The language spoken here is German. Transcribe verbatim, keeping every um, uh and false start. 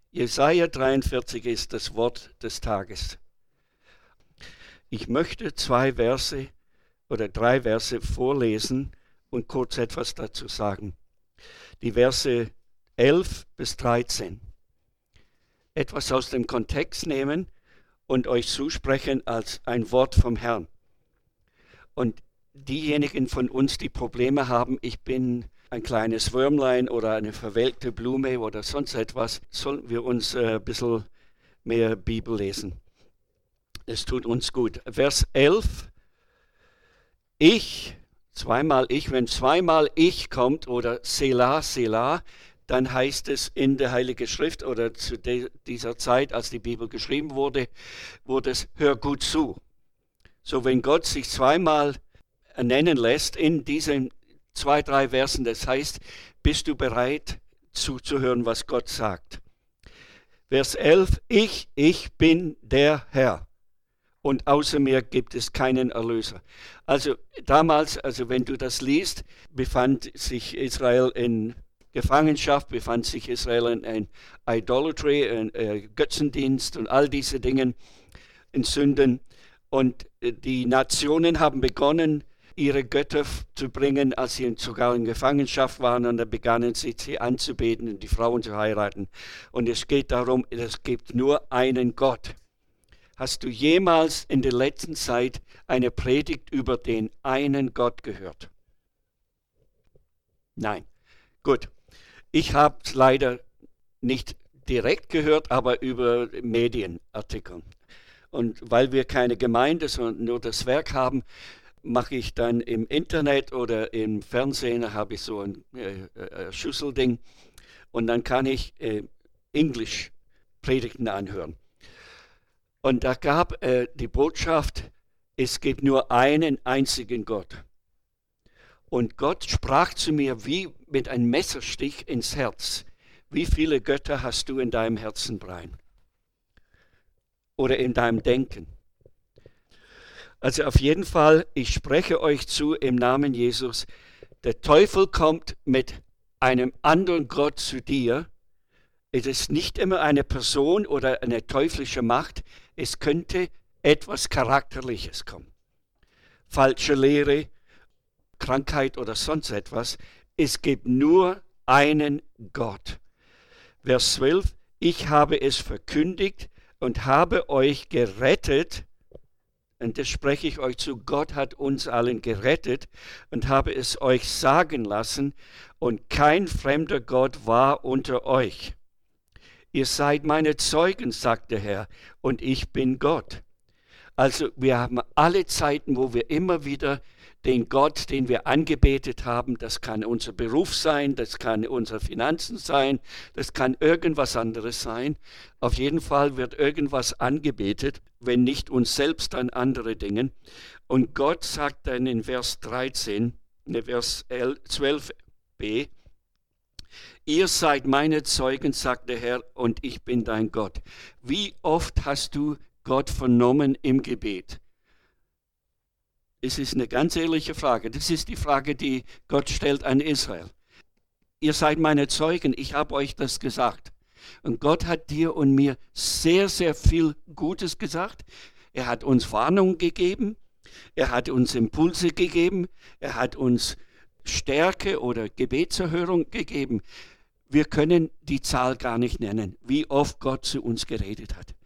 Jesaja dreiundvierzig ist das Wort des Tages. Ich möchte zwei Verse oder drei Verse vorlesen und kurz etwas dazu sagen. Die Verse elf bis dreizehn. Etwas aus dem Kontext nehmen und euch zusprechen als ein Wort vom Herrn. Und diejenigen von uns, die Probleme haben, ich bin ein kleines Würmlein oder eine verwelkte Blume oder sonst etwas, sollten wir uns äh, ein bisschen mehr Bibel lesen. Es tut uns gut. Vers elf. Ich, zweimal ich, wenn zweimal ich kommt oder Selah, Selah, dann heißt es in der Heiligen Schrift oder zu de- dieser Zeit, als die Bibel geschrieben wurde, wurde es, hör gut zu. So, wenn Gott sich zweimal nennen lässt in diesen zwei, drei Versen, das heißt, bist du bereit zuzuhören, was Gott sagt. Vers elf, ich, ich bin der Herr und außer mir gibt es keinen Erlöser. Also damals, also wenn du das liest, befand sich Israel in Gefangenschaft, befand sich Israel in, in Idolatry, in äh, Götzendienst und all diese Dinge, in Sünden. Und äh, die Nationen haben begonnen, ihre Götter zu bringen, als sie sogar in Gefangenschaft waren, und dann begannen sie, sie anzubeten und die Frauen zu heiraten. Und es geht darum, es gibt nur einen Gott. Hast du jemals in der letzten Zeit eine Predigt über den einen Gott gehört? Nein. Gut. Ich habe es leider nicht direkt gehört, aber über Medienartikel. Und weil wir keine Gemeinde, sondern nur das Werk haben, mache ich dann im Internet oder im Fernsehen, habe ich so ein äh, äh, Schüsselding und dann kann ich äh, Englisch Predigten anhören. Und da gab äh, die Botschaft, es gibt nur einen einzigen Gott. Und Gott sprach zu mir wie mit einem Messerstich ins Herz. Wie viele Götter hast du in deinem Herzen, Brian? Oder in deinem Denken? Also auf jeden Fall, ich spreche euch zu im Namen Jesus, der Teufel kommt mit einem anderen Gott zu dir. Es ist nicht immer eine Person oder eine teuflische Macht, es könnte etwas Charakterliches kommen. Falsche Lehre, Krankheit oder sonst etwas. Es gibt nur einen Gott. Vers zwölf, ich habe es verkündigt und habe euch gerettet. Und das spreche ich euch zu, Gott hat uns allen gerettet und habe es euch sagen lassen, und kein fremder Gott war unter euch. Ihr seid meine Zeugen, sagt der Herr, und ich bin Gott. Also wir haben alle Zeiten, wo wir immer wieder den Gott, den wir angebetet haben, das kann unser Beruf sein, das kann unsere Finanzen sein, das kann irgendwas anderes sein. Auf jeden Fall wird irgendwas angebetet, wenn nicht uns selbst, dann andere Dinge. Und Gott sagt dann in Vers dreizehn, ne, Vers zwölf b, ihr seid meine Zeugen, sagt der Herr, und ich bin dein Gott. Wie oft hast du Gott vernommen im Gebet? Es ist eine ganz ehrliche Frage. Das ist die Frage, die Gott stellt an Israel. Ihr seid meine Zeugen, ich habe euch das gesagt. Und Gott hat dir und mir sehr, sehr viel Gutes gesagt. Er hat uns Warnung gegeben, er hat uns Impulse gegeben, er hat uns Stärke oder Gebetserhörung gegeben. Wir können die Zahl gar nicht nennen, wie oft Gott zu uns geredet hat.